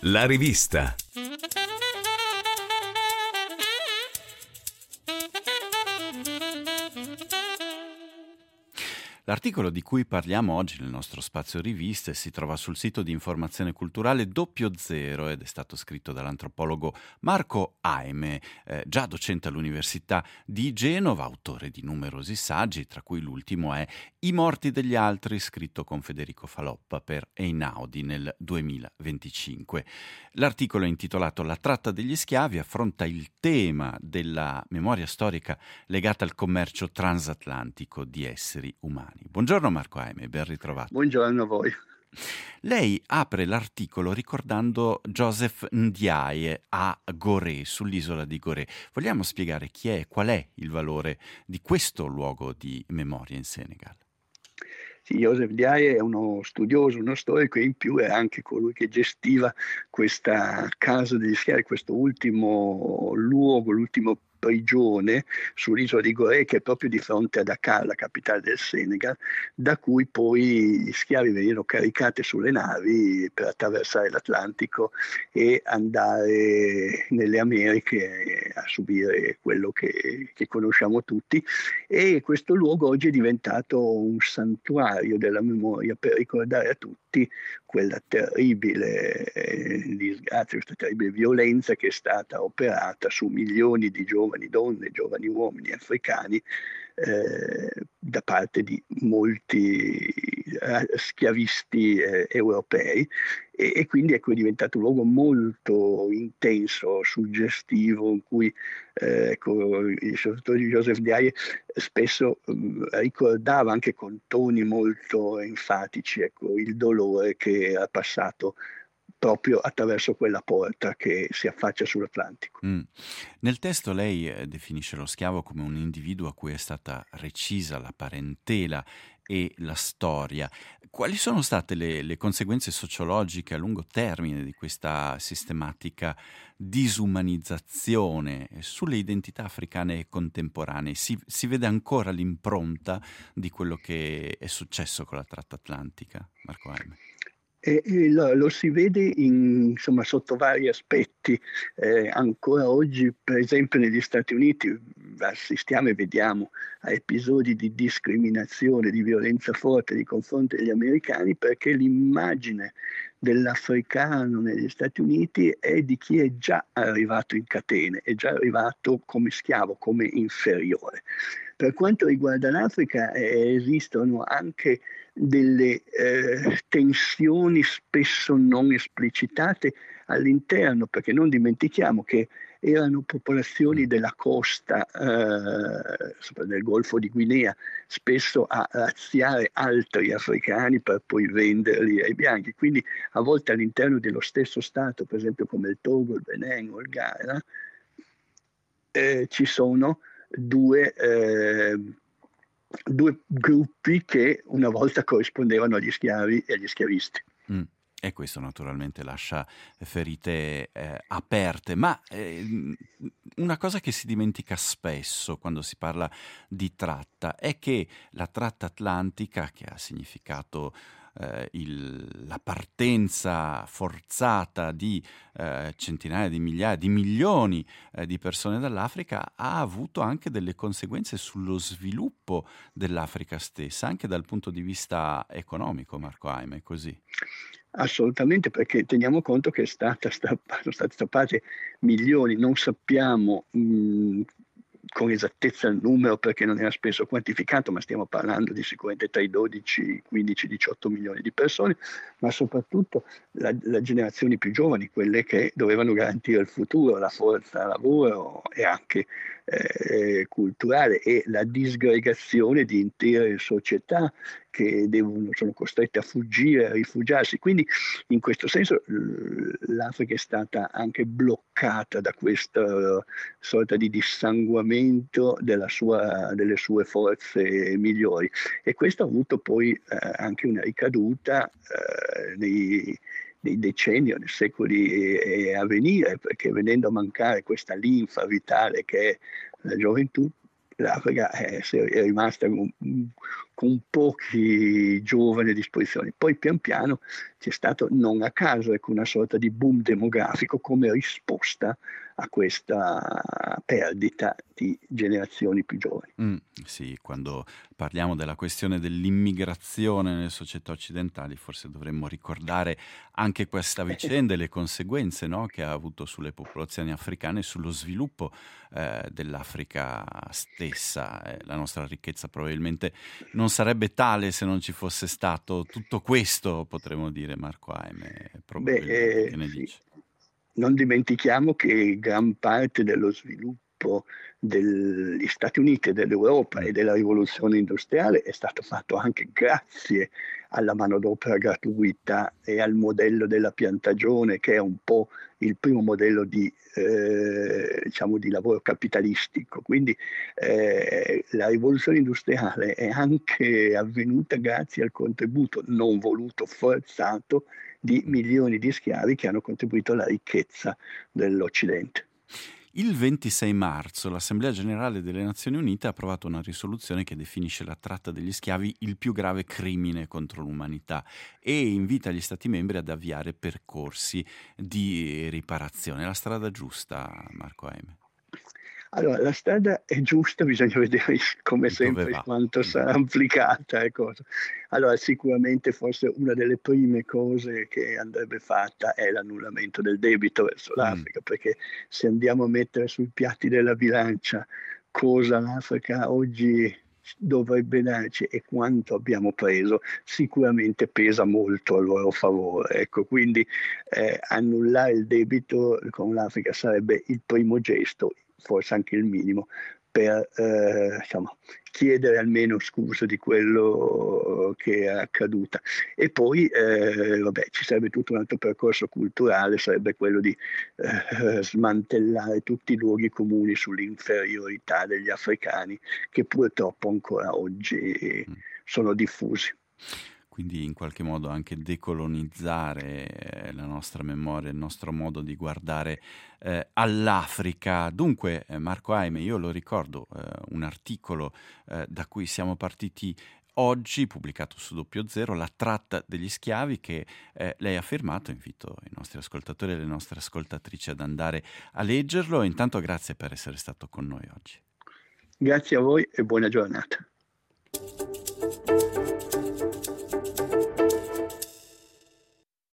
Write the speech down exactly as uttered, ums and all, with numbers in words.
La rivista. L'articolo di cui parliamo oggi nel nostro spazio riviste si trova sul sito di informazione culturale Doppio Zero ed è stato scritto dall'antropologo Marco Aime, eh, già docente all'Università di Genova, autore di numerosi saggi, tra cui l'ultimo è I morti degli altri, scritto con Federico Faloppa per Einaudi nel duemilaventicinque. L'articolo è intitolato La tratta degli schiavi, affronta il tema della memoria storica legata al commercio transatlantico di esseri umani. Buongiorno Marco Aime, ben ritrovato. Buongiorno a voi. Lei apre l'articolo ricordando Joseph Ndiaye a Gorée, sull'isola di Gorée. Vogliamo spiegare chi è e qual è il valore di questo luogo di memoria in Senegal? Sì, Joseph Ndiaye è uno studioso, uno storico e in più è anche colui che gestiva questa casa degli schiavi, questo ultimo luogo, l'ultimo prigione sull'isola di Gorée, che è proprio di fronte a Dakar, la capitale del Senegal, da cui poi gli schiavi venivano caricati sulle navi per attraversare l'Atlantico e andare nelle Americhe a subire quello che, che conosciamo tutti. E questo luogo oggi è diventato un santuario della memoria per ricordare a tutti quella terribile eh, disgrazia, questa terribile violenza che è stata operata su milioni di giovani donne, giovani uomini africani eh, da parte di molti eh, schiavisti eh, europei e, e quindi ecco, è diventato un luogo molto intenso, suggestivo, in cui eh, ecco, il sottoscritto Joseph Ndiaye spesso mh, ricordava anche con toni molto enfatici ecco, il dolore che era passato proprio attraverso quella porta che si affaccia sull'Atlantico. Mm. Nel testo lei eh, definisce lo schiavo come un individuo a cui è stata recisa la parentela e la storia. Quali sono state le, le conseguenze sociologiche a lungo termine di questa sistematica disumanizzazione sulle identità africane contemporanee? Si, si vede ancora l'impronta di quello che è successo con la tratta atlantica, Marco Aime? E, e lo, lo si vede in, insomma, sotto vari aspetti. Eh, ancora oggi, per esempio, negli Stati Uniti assistiamo e vediamo a episodi di discriminazione, di violenza forte nei confronti degli americani, perché l'immagine dell'africano negli Stati Uniti è di chi è già arrivato in catene, è già arrivato come schiavo, come inferiore. Per quanto riguarda l'Africa, eh, esistono anche delle eh, tensioni spesso non esplicitate all'interno, perché non dimentichiamo che erano popolazioni della costa eh, del Golfo di Guinea, spesso a razziare altri africani per poi venderli ai bianchi. Quindi a volte all'interno dello stesso Stato, per esempio come il Togo, il Benin o il Ghana, eh, ci sono due... Eh, due gruppi che una volta corrispondevano agli schiavi e agli schiavisti. Mm. E questo naturalmente lascia ferite eh, aperte, ma eh, una cosa che si dimentica spesso quando si parla di tratta è che la tratta atlantica, che ha significato eh, il, la partenza forzata di eh, centinaia di migliaia, di milioni eh, di persone dall'Africa, ha avuto anche delle conseguenze sullo sviluppo dell'Africa stessa, anche dal punto di vista economico, Marco Aime, è così? Assolutamente, perché teniamo conto che è stata, sono state strappate milioni, non sappiamo mh, con esattezza il numero perché non era spesso quantificato, ma stiamo parlando di sicuramente tra i dodici, quindici, diciotto milioni di persone, ma soprattutto la, le generazioni più giovani, quelle che dovevano garantire il futuro, la forza lavoro e anche eh, culturale, e la disgregazione di intere società che devono, sono costrette a fuggire, a rifugiarsi. Quindi in questo senso l'Africa è stata anche bloccata da questa sorta di dissanguamento della sua, delle sue forze migliori, e questo ha avuto poi eh, anche una ricaduta eh, nei, nei decenni o nei secoli eh, a venire, perché venendo a mancare questa linfa vitale che è la gioventù, l'Africa è, è rimasta con pochi giovani a disposizione. Poi pian piano c'è stato, non a caso, ecco, una sorta di boom demografico come risposta a questa perdita di generazioni più giovani. Mm, sì, quando parliamo della questione dell'immigrazione nelle società occidentali, forse dovremmo ricordare anche questa vicenda e le conseguenze, no, che ha avuto sulle popolazioni africane e sullo sviluppo eh, dell'Africa stessa. Eh, la nostra ricchezza probabilmente non sarebbe tale se non ci fosse stato tutto questo, potremmo dire, Marco Aime, Beh, probabilmente. Che eh, ne sì. dici? Non dimentichiamo che gran parte dello sviluppo degli Stati Uniti e dell'Europa Mm. e della rivoluzione industriale è stato fatto anche grazie alla manodopera gratuita e al modello della piantagione, che è un po' il primo modello di, eh, diciamo, di lavoro capitalistico. Quindi eh, la rivoluzione industriale è anche avvenuta grazie al contributo non voluto, forzato, di milioni di schiavi che hanno contribuito alla ricchezza dell'Occidente. Il ventisei marzo l'Assemblea Generale delle Nazioni Unite ha approvato una risoluzione che definisce la tratta degli schiavi il più grave crimine contro l'umanità e invita gli Stati membri ad avviare percorsi di riparazione. La strada giusta, Marco Aime? Allora, la strada è giusta, bisogna vedere come Dove sempre va? quanto sarà applicata. E cosa. Allora, sicuramente forse una delle prime cose che andrebbe fatta è l'annullamento del debito verso Mm. l'Africa, perché se andiamo a mettere sui piatti della bilancia cosa l'Africa oggi dovrebbe darci e quanto abbiamo preso, sicuramente pesa molto a loro favore. Ecco, quindi eh, annullare il debito con l'Africa sarebbe il primo gesto, forse anche il minimo, per eh, insomma, chiedere almeno scusa di quello che è accaduto. E poi eh, vabbè, ci sarebbe tutto un altro percorso culturale, sarebbe quello di eh, smantellare tutti i luoghi comuni sull'inferiorità degli africani, che purtroppo ancora oggi Mm. sono diffusi. Quindi in qualche modo anche decolonizzare eh, la nostra memoria, il nostro modo di guardare eh, all'Africa. Dunque, eh, Marco Aime, io lo ricordo, eh, un articolo eh, da cui siamo partiti oggi, pubblicato su Doppio Zero, La tratta degli schiavi, che eh, lei ha firmato. Invito i nostri ascoltatori e le nostre ascoltatrici ad andare a leggerlo. Intanto grazie per essere stato con noi oggi. Grazie a voi e buona giornata.